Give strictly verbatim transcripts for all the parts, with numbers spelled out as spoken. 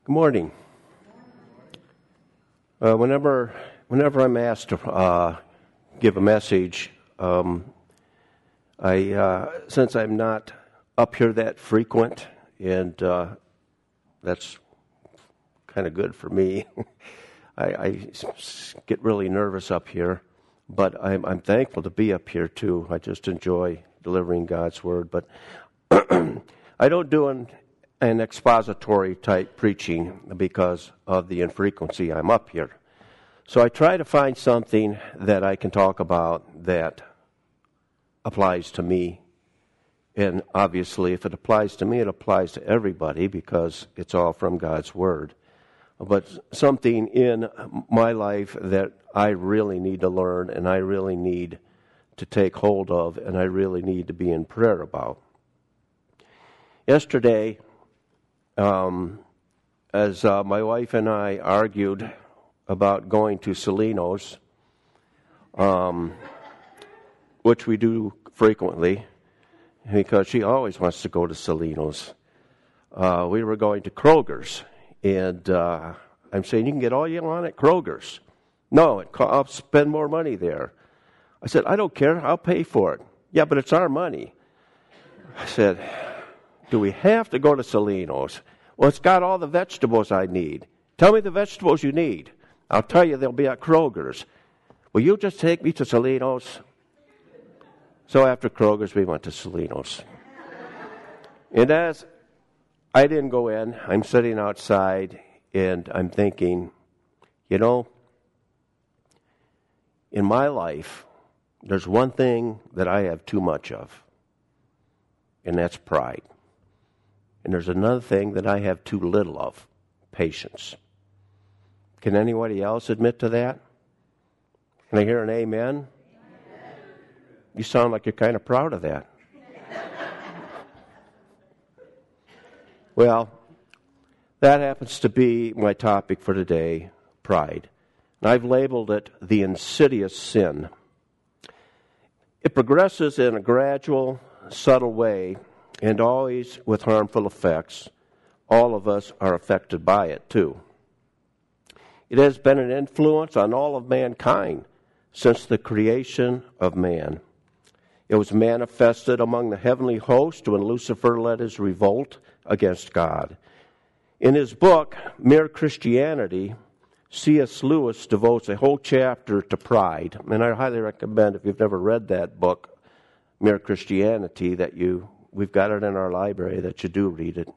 Good morning. Uh, whenever, whenever I'm asked to uh, give a message, um, I uh, since I'm not up here that frequent, and uh, that's kind of good for me. I, I get really nervous up here, but I'm, I'm thankful to be up here too. I just enjoy delivering God's word, but I don't do an an expository type preaching because of the infrequency I'm up here. So I try to find something that I can talk about that applies to me. And obviously, if it applies to me, it applies to everybody because it's all from God's Word. But something in my life that I really need to learn and I really need to take hold of and I really need to be in prayer about. Yesterday, Um, as uh, my wife and I argued about going to Celinos, um, which we do frequently, because she always wants to go to Celinos. Uh, we were going to Kroger's, and uh, I'm saying, you can get all you want at Kroger's. No, it co- I'll spend more money there. I said, I don't care, I'll pay for it. Yeah, but it's our money. I said, do we have to go to Celinos? Well, it's got all the vegetables I need. Tell me the vegetables you need. I'll tell you they'll be at Kroger's. Will you just take me to Celinos? So after Kroger's, we went to Celinos. And as I didn't go in, I'm sitting outside, and I'm thinking, you know, in my life, there's one thing that I have too much of, and that's pride. And there's another thing that I have too little of, patience. Can anybody else admit to that? Can I hear an amen? Amen. You sound like you're kind of proud of that. Well, that happens to be my topic for today, pride. And I've labeled it the insidious sin. It progresses in a gradual, subtle way, and always with harmful effects. All of us are affected by it, too. It has been an influence on all of mankind since the creation of man. It was manifested among the heavenly host when Lucifer led his revolt against God. In his book, Mere Christianity, C S Lewis devotes a whole chapter to pride. And I highly recommend, if you've never read that book, Mere Christianity, that you We've got it in our library, that you do read it.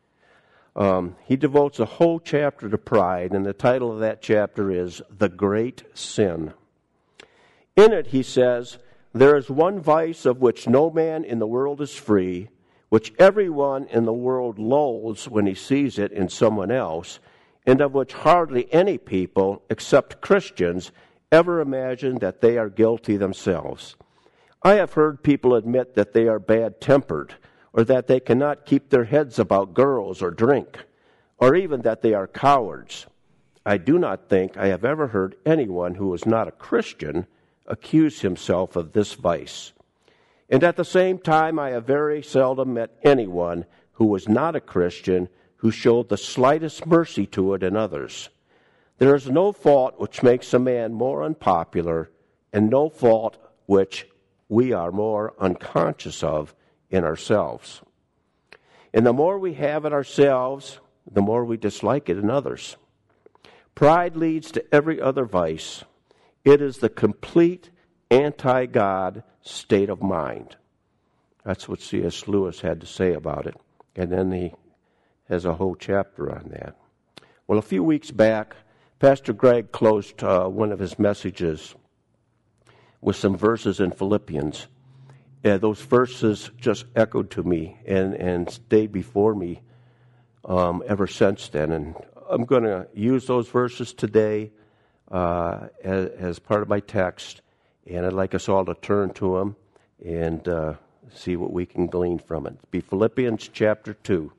Um, he devotes a whole chapter to pride, and the title of that chapter is The Great Sin. In it, he says, there is one vice of which no man in the world is free, which everyone in the world loathes when he sees it in someone else, and of which hardly any people, except Christians, ever imagine that they are guilty themselves. I have heard people admit that they are bad-tempered, or that they cannot keep their heads about girls or drink, or even that they are cowards. I do not think I have ever heard anyone who is not a Christian accuse himself of this vice. And at the same time, I have very seldom met anyone who was not a Christian who showed the slightest mercy to it in others. There is no fault which makes a man more unpopular, and no fault which we are more unconscious of in ourselves. And the more we have it ourselves, the more we dislike it in others. Pride leads to every other vice. It is the complete anti-God state of mind. That's what C S Lewis had to say about it. And then he has a whole chapter on that. Well, a few weeks back, Pastor Greg closed uh, one of his messages with some verses in Philippians. Uh, those verses just echoed to me and, and stayed before me um, ever since then. And I'm going to use those verses today uh, as, as part of my text. And I'd like us all to turn to them and uh, see what we can glean from it. It'll be Philippians chapter two.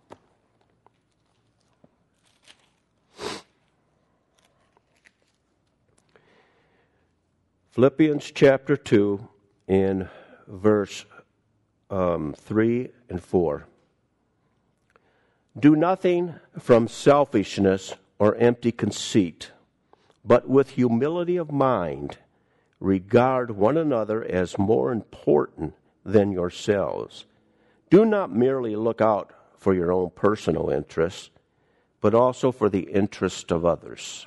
Philippians chapter two, in verse um, three and four. Do nothing from selfishness or empty conceit, but with humility of mind, regard one another as more important than yourselves. Do not merely look out for your own personal interests, but also for the interest of others.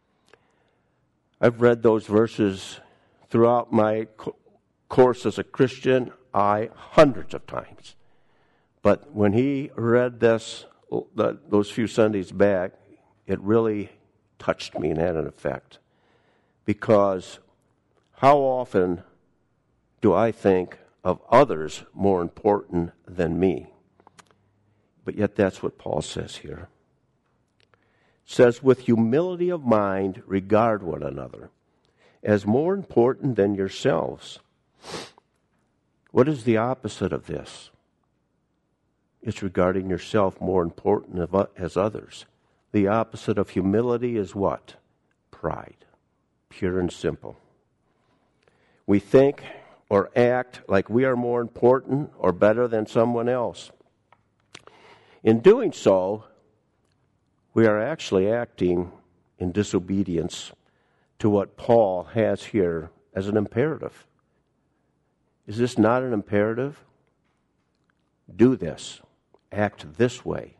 I've read those verses throughout my course as a Christian, I hundreds of times. But when he read this, those few Sundays back, it really touched me and had an effect. Because how often do I think of others more important than me? But yet that's what Paul says here. It says, with humility of mind, regard one another as more important than yourselves. What is the opposite of this? It's regarding yourself more important as others. The opposite of humility is what? Pride. Pure and simple. We think or act like we are more important or better than someone else. In doing so, we are actually acting in disobedience to what Paul has here as an imperative. Is this not an imperative? Do this. Act this way.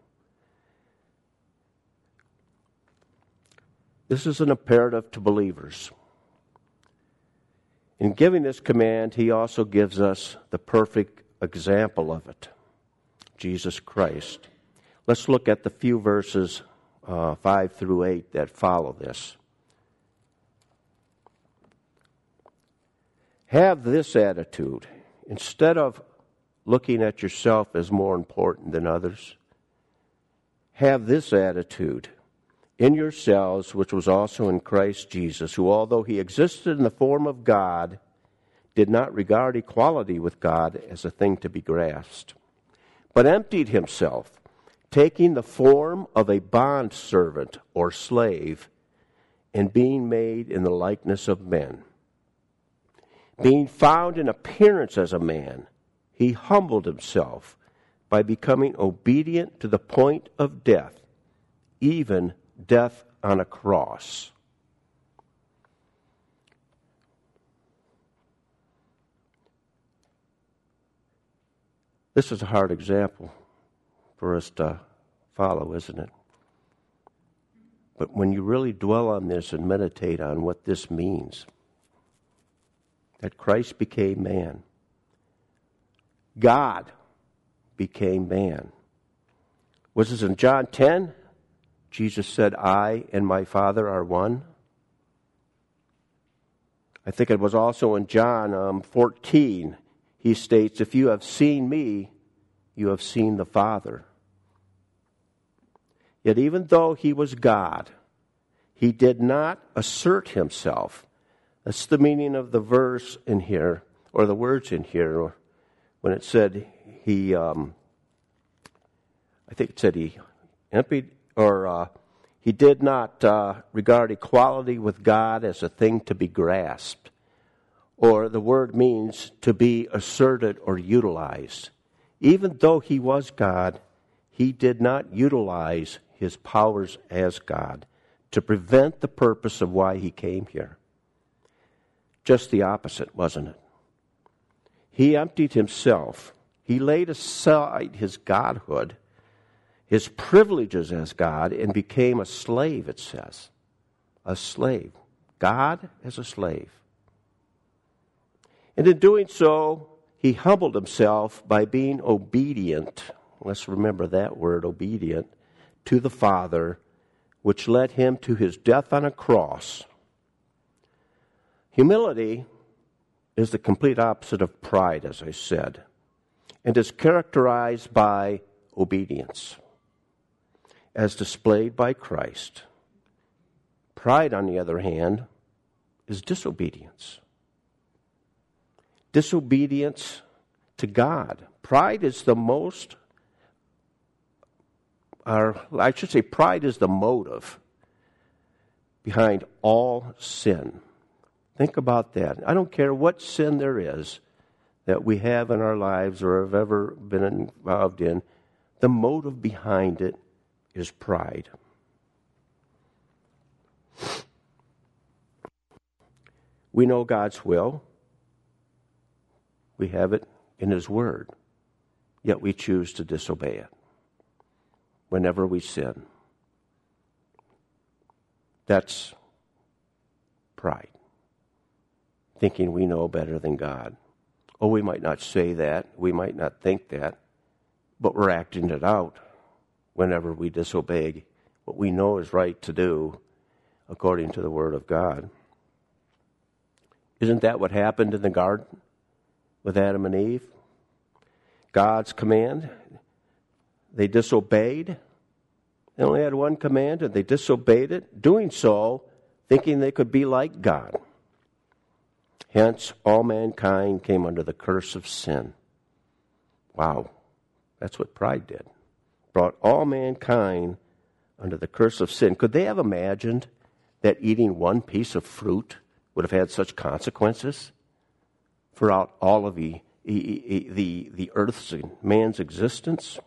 This is an imperative to believers. In giving this command, he also gives us the perfect example of it, Jesus Christ. Let's look at the few verses uh, five through eight that follow this. Have this attitude. Instead of looking at yourself as more important than others, have this attitude in yourselves, which was also in Christ Jesus, who, although he existed in the form of God, did not regard equality with God as a thing to be grasped, but emptied himself, taking the form of a bondservant or slave, and being made in the likeness of men. Being found in appearance as a man, he humbled himself by becoming obedient to the point of death, even death on a cross. This is a hard example for us to follow, isn't it? But when you really dwell on this and meditate on what this means, that Christ became man, God became man. Was this in John ten? Jesus said, I and my Father are one. I think it was also in John um, fourteen. He states, if you have seen me, you have seen the Father. Yet even though he was God, he did not assert himself. That's the meaning of the verse in here, or the words in here, when it said he, um, I think it said he emptied, or uh, he did not uh, regard equality with God as a thing to be grasped. Or the word means to be asserted or utilized. Even though he was God, he did not utilize his powers as God to prevent the purpose of why he came here. Just the opposite, wasn't it? He emptied himself. He laid aside his godhood, his privileges as God, and became a slave, it says. A slave. God as a slave. And in doing so, he humbled himself by being obedient. Let's remember that word, obedient, to the Father, which led him to his death on a cross. Humility is the complete opposite of pride, as I said, and is characterized by obedience, as displayed by Christ. Pride, on the other hand, is disobedience. Disobedience to God. Pride is the most, or I should say pride is the motive behind all sin. Think about that. I don't care what sin there is that we have in our lives or have ever been involved in. The motive behind it is pride. We know God's will. We have it in His Word. Yet we choose to disobey it whenever we sin. That's pride. Thinking we know better than God. Oh, we might not say that. We might not think that. But we're acting it out whenever we disobey what we know is right to do according to the Word of God. Isn't that what happened in the garden with Adam and Eve? God's command, they disobeyed. They only had one command, and they disobeyed it, doing so thinking they could be like God. Hence, all mankind came under the curse of sin. Wow, that's what pride did. Brought all mankind under the curse of sin. Could they have imagined that eating one piece of fruit would have had such consequences throughout all of the, the, the earth's and man's existence?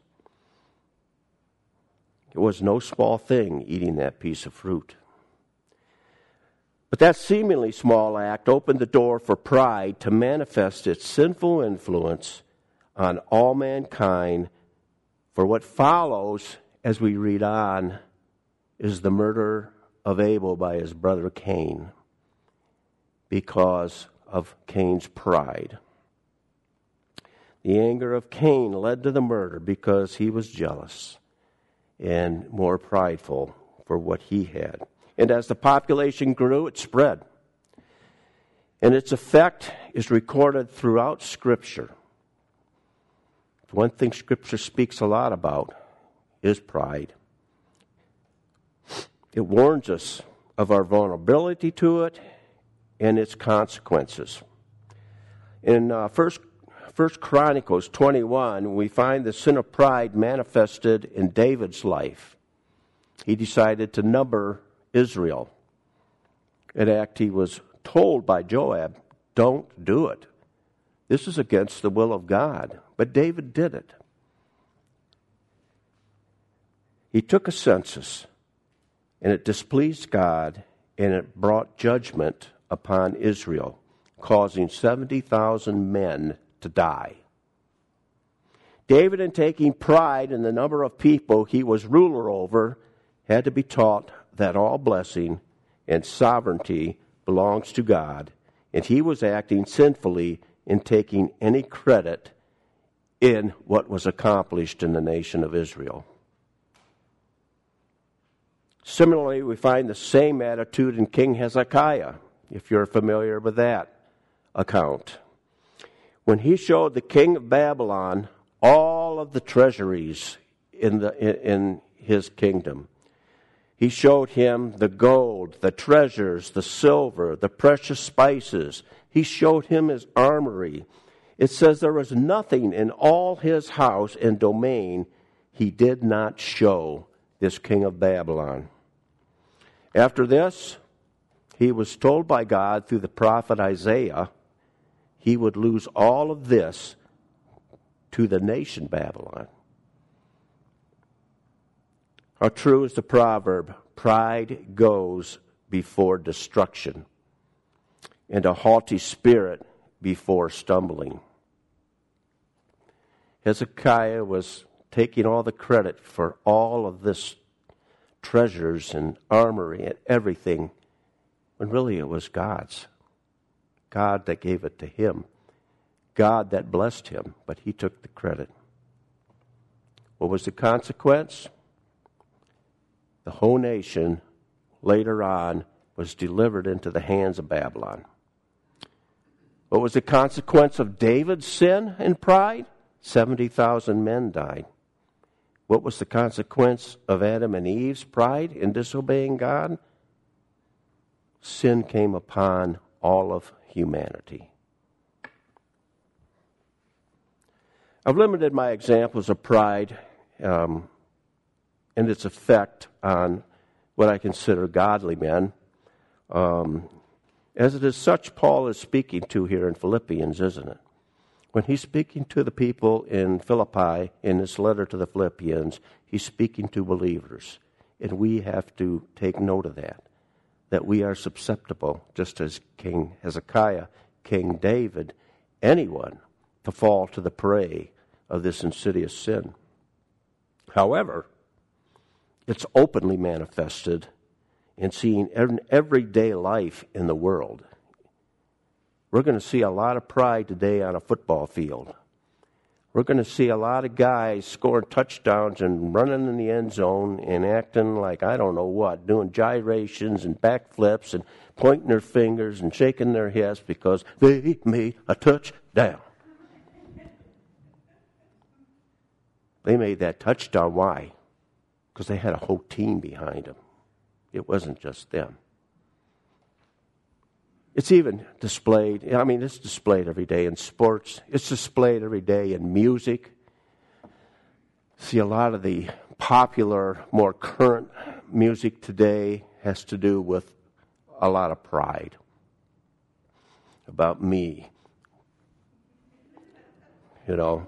It was no small thing eating that piece of fruit. But that seemingly small act opened the door for pride to manifest its sinful influence on all mankind. For what follows, as we read on, is the murder of Abel by his brother Cain because of Cain's pride. The anger of Cain led to the murder because he was jealous and more prideful for what he had. And as the population grew, it spread. And its effect is recorded throughout Scripture. One thing Scripture speaks a lot about is pride. It warns us of our vulnerability to it and its consequences. In uh, First, First Chronicles twenty-one, we find the sin of pride manifested in David's life. He decided to number Israel. In fact, he was told by Joab, don't do it. This is against the will of God. But David did it. He took a census, and it displeased God, and it brought judgment upon Israel, causing seventy thousand men to die. David, in taking pride in the number of people he was ruler over, had to be taught that all blessing and sovereignty belongs to God, and he was acting sinfully in taking any credit in what was accomplished in the nation of Israel. Similarly, we find the same attitude in King Hezekiah, if you're familiar with that account. When he showed the king of Babylon all of the treasuries in the in his kingdom, he showed him the gold, the treasures, the silver, the precious spices. He showed him his armory. It says there was nothing in all his house and domain he did not show this king of Babylon. After this, he was told by God through the prophet Isaiah he would lose all of this to the nation Babylon. How true is the proverb, pride goes before destruction, and a haughty spirit before stumbling. Hezekiah was taking all the credit for all of this treasures and armory and everything, when really it was God's. God that gave it to him. God that blessed him, but he took the credit. What was the consequence? The whole nation later on was delivered into the hands of Babylon. What was the consequence of David's sin and pride? seventy thousand men died. What was the consequence of Adam and Eve's pride in disobeying God? Sin came upon all of humanity. I've limited my examples of pride um, and its effect on what I consider godly men. Um, as it is such Paul is speaking to here in Philippians, isn't it? When he's speaking to the people in Philippi in this letter to the Philippians, he's speaking to believers. And we have to take note of that, that we are susceptible, just as King Hezekiah, King David, anyone, to fall to the prey of this insidious sin. However, it's openly manifested in seeing everyday life in the world. We're going to see a lot of pride today on a football field. We're going to see a lot of guys scoring touchdowns and running in the end zone and acting like I don't know what, doing gyrations and backflips and pointing their fingers and shaking their heads because they made a touchdown. They made that touchdown. Why? Because they had a whole team behind them. It wasn't just them. It's even displayed, I mean, it's displayed every day in sports. It's displayed every day in music. See, a lot of the popular, more current music today has to do with a lot of pride about me. You know.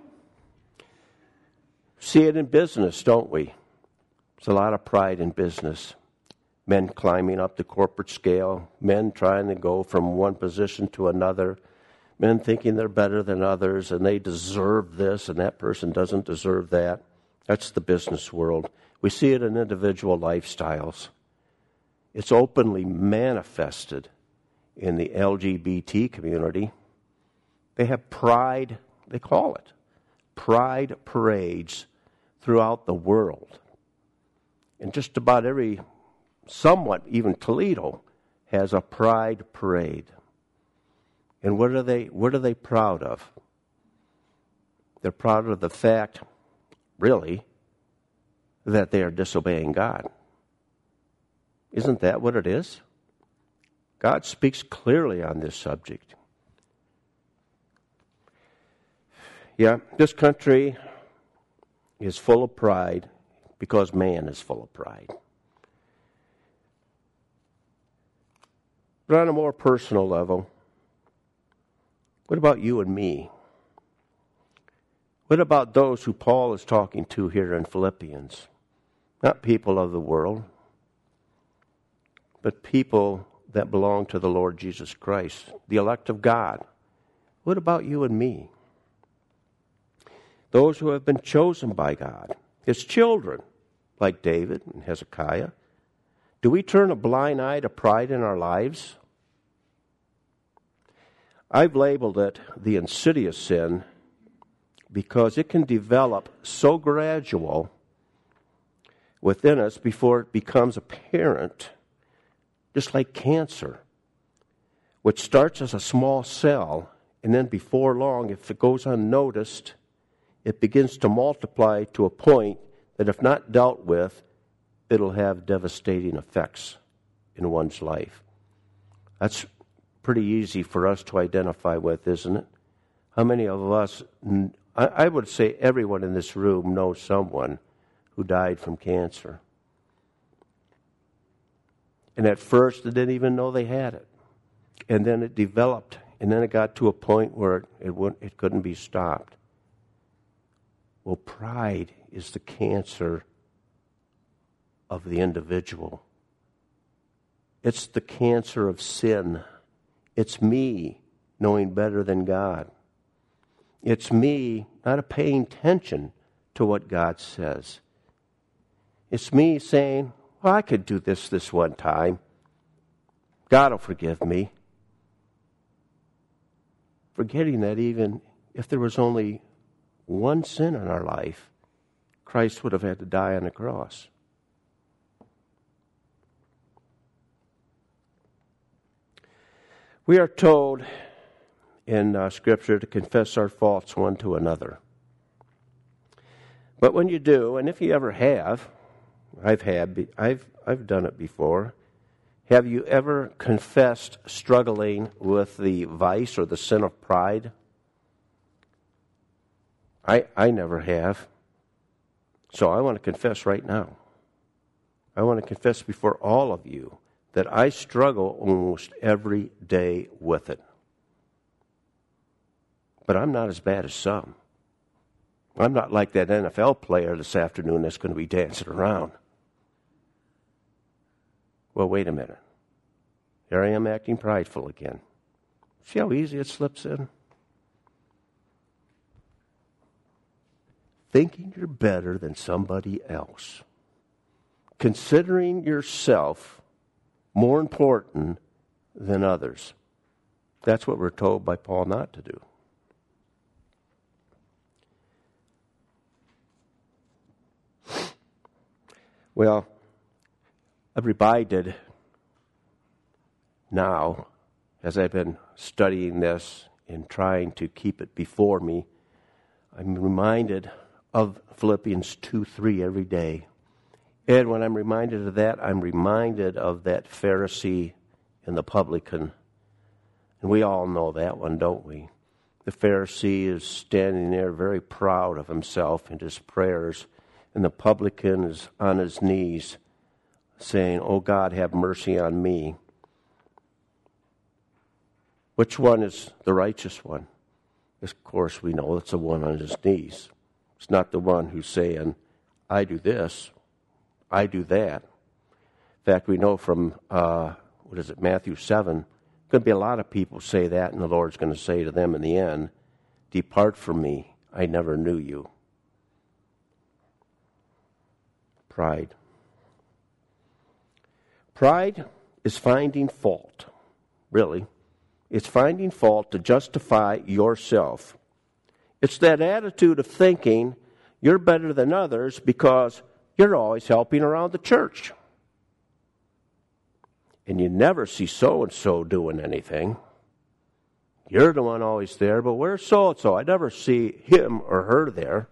See it in business, don't we? There's a lot of pride in business. Men climbing up the corporate scale, men trying to go from one position to another, men thinking they're better than others and they deserve this and that person doesn't deserve that. That's the business world. We see it in individual lifestyles. It's openly manifested in the L G B T community. They have pride, they call it, pride parades throughout the world. And just about every somewhat, even Toledo, has a pride parade. And what are they what are they proud of? They're proud of the fact, really, that they are disobeying God. Isn't that what it is? God speaks clearly on this subject. Yeah, this country is full of pride because man is full of pride. But on a more personal level, what about you and me? What about those who Paul is talking to here in Philippians? Not people of the world, but people that belong to the Lord Jesus Christ, the elect of God. What about you and me? Those who have been chosen by God, His children, like David and Hezekiah. Do we turn a blind eye to pride in our lives? I've labeled it the insidious sin because it can develop so gradual within us before it becomes apparent, just like cancer, which starts as a small cell, and then before long, if it goes unnoticed, it begins to multiply to a point that if not dealt with, it'll have devastating effects in one's life. That's pretty easy for us to identify with, isn't it? How many of us, I would say everyone in this room knows someone who died from cancer. And at first they didn't even know they had it. And then it developed, and then it got to a point where it, it, wouldn't, it couldn't be stopped. Well, pride is the cancer of the individual. It's the cancer of sin. It's me knowing better than God. It's me not paying attention to what God says. It's me saying, well, I could do this this one time. God will forgive me. Forgetting that even if there was only one sin in our life, Christ would have had to die on the cross. We are told in uh, Scripture to confess our faults one to another. But when you do, and if you ever have, I've had, I've I've done it before. Have you ever confessed struggling with the vice or the sin of pride? I I never have. So I want to confess right now. I want to confess before all of you that I struggle almost every day with it. but I'm not as bad as some. I'm not like that N F L player this afternoon that's going to be dancing around. Well, wait a minute. Here I am acting prideful again. See how easy it slips in? Thinking you're better than somebody else. Considering yourself more important than others. That's what we're told by Paul not to do. Well, I'm reminded now, as I've been studying this and trying to keep it before me, I'm reminded of Philippians two three every day. And when I'm reminded of that, I'm reminded of that Pharisee and the publican. And we all know that one, don't we? The Pharisee is standing there very proud of himself and his prayers, and the publican is on his knees saying, "Oh God, have mercy on me." Which one is the righteous one? Of course, we know it's the one on his knees. It's not the one who's saying, "I do this, I do that." In fact, we know from, uh, what is it, Matthew seven, going to be a lot of people say that, and the Lord's going to say to them in the end, "Depart from me, I never knew you." Pride. Pride is finding fault, really. It's finding fault to justify yourself. It's that attitude of thinking you're better than others because you're always helping around the church. And you never see so-and-so doing anything. You're the one always there, but where's so-and-so? I never see him or her there.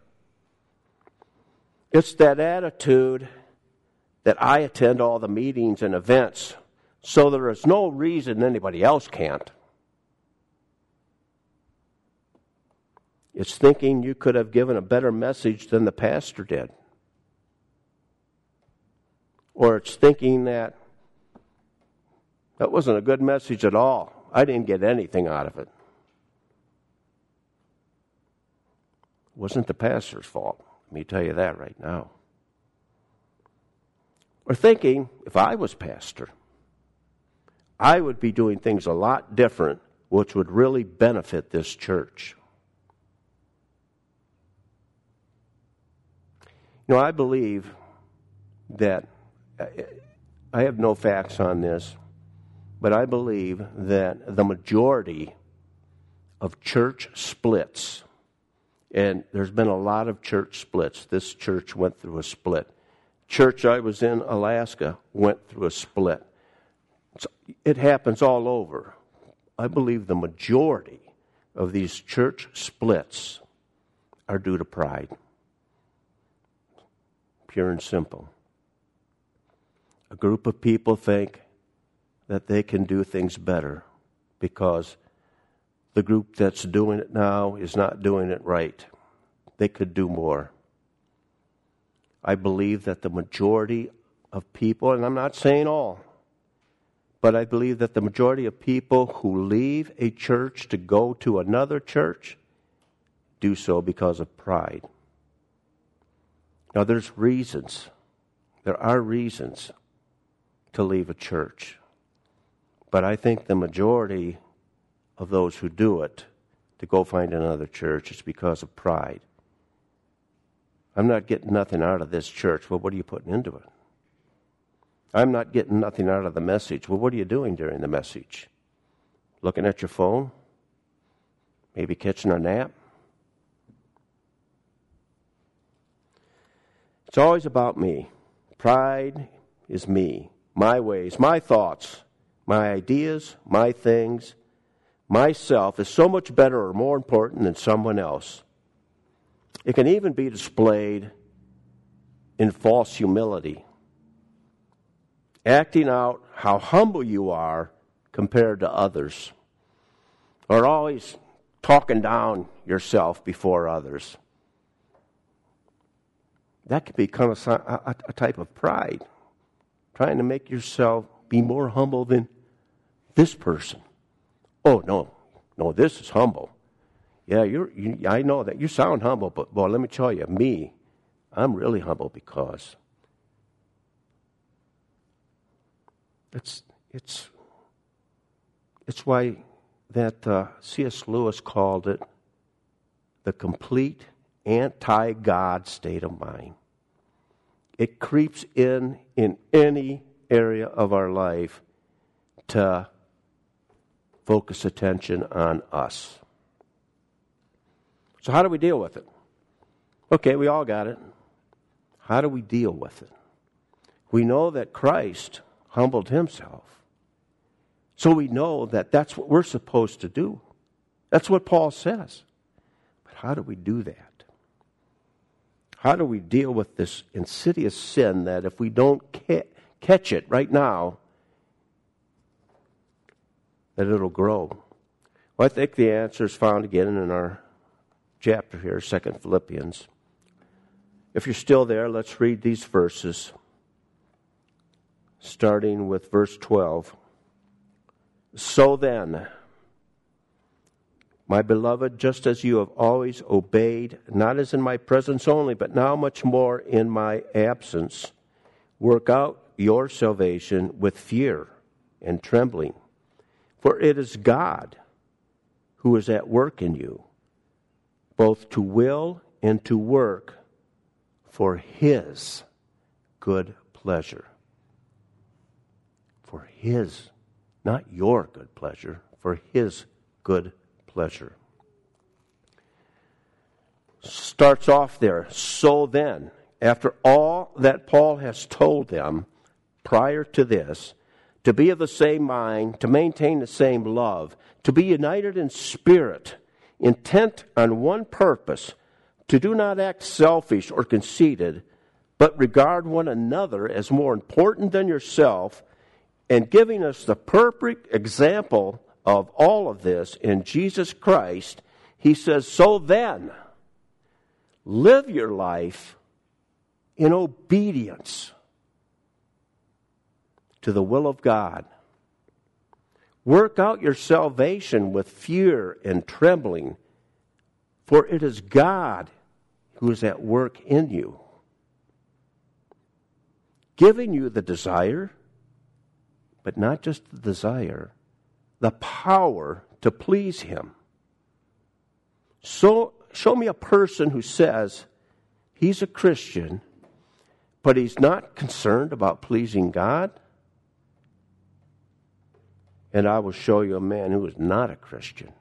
It's that attitude that I attend all the meetings and events, so there is no reason anybody else can't. It's thinking you could have given a better message than the pastor did. Or it's thinking that that wasn't a good message at all. I didn't get anything out of it. It wasn't the pastor's fault. Let me tell you that right now. Or thinking, if I was pastor, I would be doing things a lot different, which would really benefit this church. You know, I believe that, I have no facts on this, but I believe that the majority of church splits, and there's been a lot of church splits. This church went through a split. Church I was in, Alaska, went through a split. It happens all over. I believe the majority of these church splits are due to pride. Pure and simple. A group of people think that they can do things better because the group that's doing it now is not doing it right. They could do more. I believe that the majority of people, and I'm not saying all, but I believe that the majority of people who leave a church to go to another church do so because of pride. Now, there's reasons. There are reasons to leave a church. But I think the majority of those who do it to go find another church is because of pride. I'm not getting nothing out of this church. Well, what are you putting into it? I'm not getting nothing out of the message. Well, what are you doing during the message? Looking at your phone? Maybe catching a nap? It's always about me. Pride is me. My ways, my thoughts, my ideas, my things. Myself is so much better or more important than someone else. It can even be displayed in false humility. Acting out how humble you are compared to others. Or always talking down yourself before others. That can become a, a, a type of pride. Trying to make yourself be more humble than this person. Oh, no. No, this is humble. Yeah, you're, you, I know that. You sound humble, but boy, let me tell you, me, I'm really humble because it's it's it's why that uh, C S Lewis called it the complete anti-God state of mind. It creeps in in any area of our life to focus attention on us. So how do we deal with it? Okay, we all got it. How do we deal with it? We know that Christ humbled himself. So we know that that's what we're supposed to do. That's what Paul says. But how do we do that? How do we deal with this insidious sin that if we don't ca- catch it right now, that it'll grow? Well, I think the answer is found again in our chapter here, Second Philippians. If you're still there, let's read these verses, starting with verse twelve. So then, my beloved, just as you have always obeyed, not as in my presence only, but now much more in my absence, work out your salvation with fear and trembling. For it is God who is at work in you, both to will and to work for his good pleasure. For his, not your good pleasure, for his good pleasure. Starts off there. So then, after all that Paul has told them prior to this, to be of the same mind, to maintain the same love, to be united in spirit, intent on one purpose, to do not act selfish or conceited, but regard one another as more important than yourself, and giving us the perfect example of all of this in Jesus Christ, he says, so then, live your life in obedience to the will of God. Work out your salvation with fear and trembling, for it is God who is at work in you, giving you the desire, but not just the desire, the power to please him. So, show me a person who says he's a Christian, but he's not concerned about pleasing God, and I will show you a man who is not a Christian.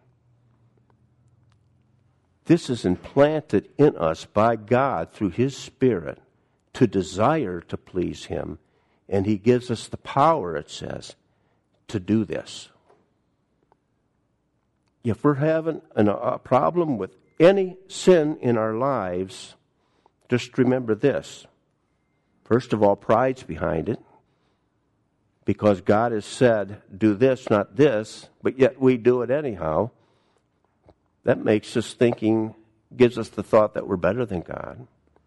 This is implanted in us by God through his Spirit to desire to please him. And he gives us the power, it says, to do this. If we're having an, a problem with any sin in our lives, just remember this. First of all, pride's behind it. Because God has said, do this, not this, but yet we do it anyhow. That makes us thinking, gives us the thought that we're better than God.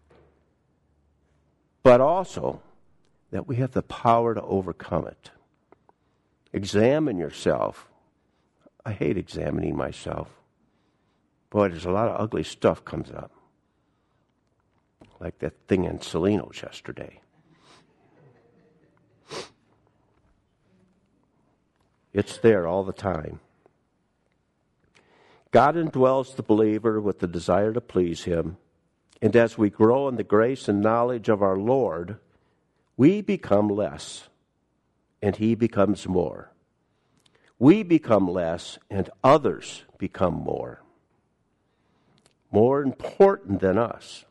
But also, that we have the power to overcome it. Examine yourself. I hate examining myself. Boy, there's a lot of ugly stuff comes up. Like that thing in Salinos yesterday. It's there all the time. God indwells the believer with the desire to please him, and as we grow in the grace and knowledge of our Lord, we become less, and he becomes more. We become less, and others become more. More important than us.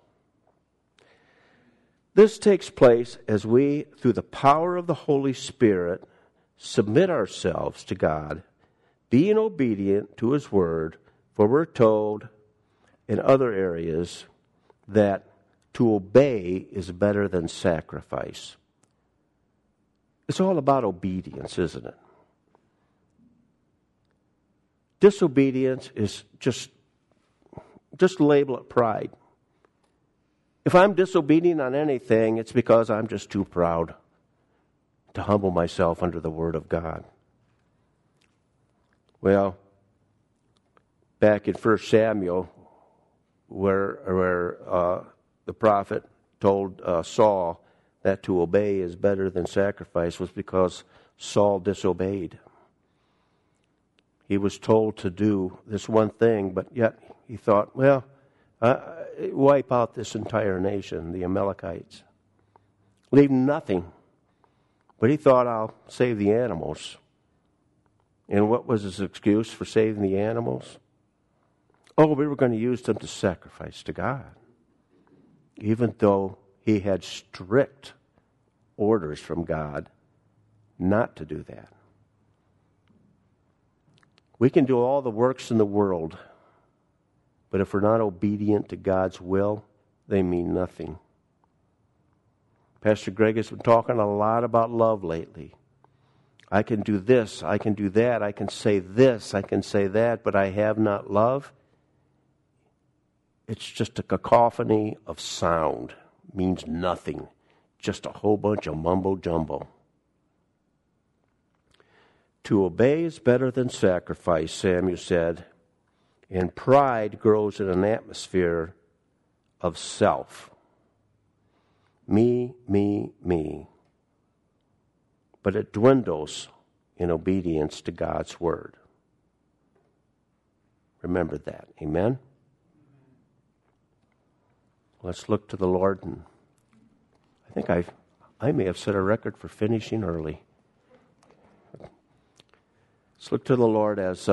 This takes place as we, through the power of the Holy Spirit, submit ourselves to God, being obedient to his word, for we're told in other areas that to obey is better than sacrifice. It's all about obedience, isn't it? Disobedience is just, just label it pride. If I'm disobedient on anything, it's because I'm just too proud to humble myself under the word of God. Well, back in First Samuel, where, where uh, the prophet told uh, Saul that to obey is better than sacrifice, was because Saul disobeyed. He was told to do this one thing, but yet he thought, well, uh, wipe out this entire nation, the Amalekites. Leave nothing. But he thought, I'll save the animals. And what was his excuse for saving the animals? Oh, we were going to use them to sacrifice to God. Even though he had strict orders from God not to do that. We can do all the works in the world, but if we're not obedient to God's will, they mean nothing. Pastor Greg has been talking a lot about love lately. I can do this, I can do that, I can say this, I can say that, but I have not love. It's just a cacophony of sound. It means nothing. Just a whole bunch of mumbo-jumbo. To obey is better than sacrifice, Samuel said, and pride grows in an atmosphere of self. Me, me, me. But it dwindles in obedience to God's word. Remember that. Amen? Let's look to the Lord. And I think I've, I may have set a record for finishing early. Let's look to the Lord as